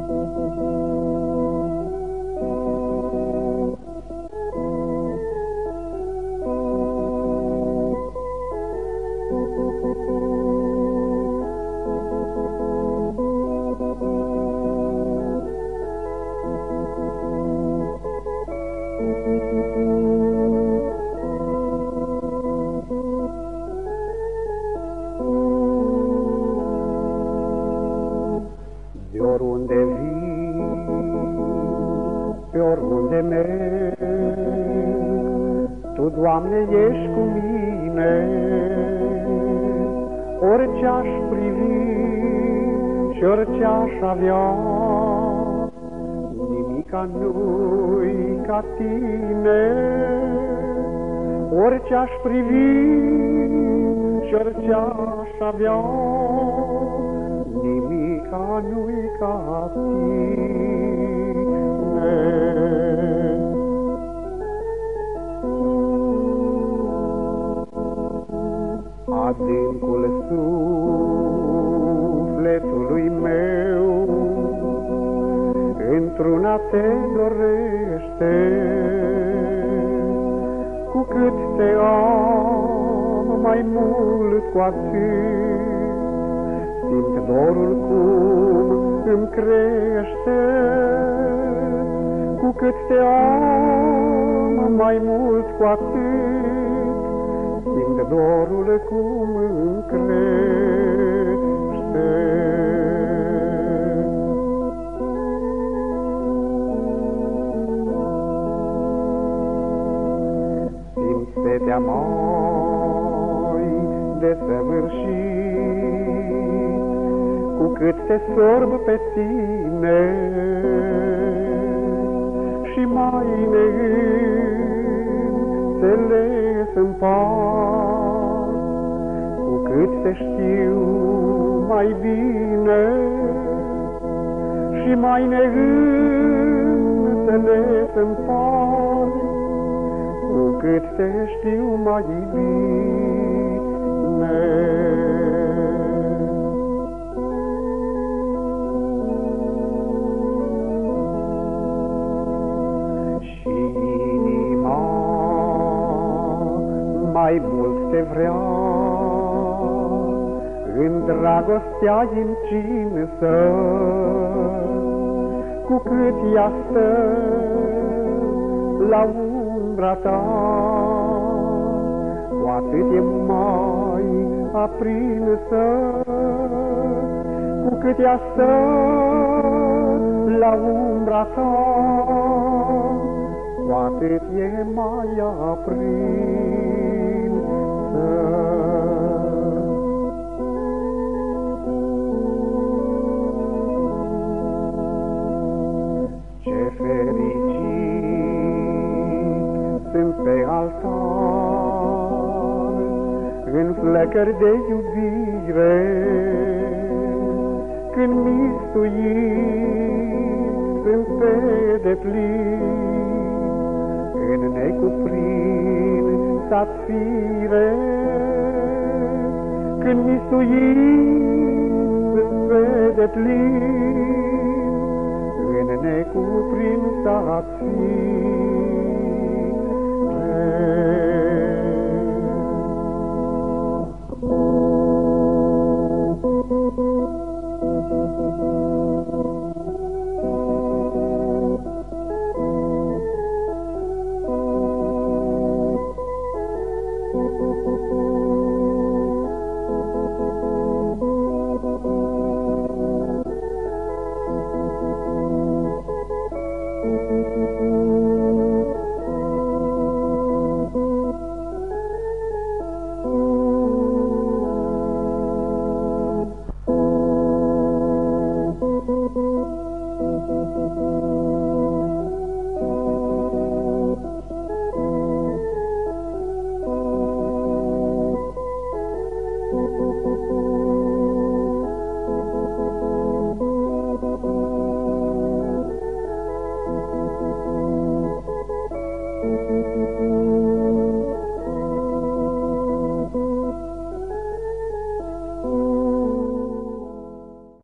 De oriunde vii, pe oriunde merg, Tu, Doamne, ești cu mine. Orice aș privi și orice aș avea, nimica nu-i ca Tine. Orice aș privi și orice aș avea, nimica nu-i ca Tine. Adâncul sufletului meu într-una te dorește. Cu cât te am mai mult, cu atât simt dorul cum îmi crește. Cu cât te am mai mult, cu atât simt dorul cum îmi crește. Simt setea mai desăvârșit, cu cât te sorb pe Tine și mai neînțeles îmi par. Cu cât te știu mai bine și mai neînțeles îmi par, cu cât te știu mai bine. Și inima mai mult te vrea, în dragostea încinsă. Cu cât ea stă la umbra ta, cu atât e mai aprinsă. Cu cât ea stă la umbra ta, cu atât e mai aprinsă. Ce fericit sunt pe altar, în flăcări de iubire, când mistuit sunt pe deplin, în necuprinsat fire. Când mistuit sunt pe deplin, în necuprinsat fire.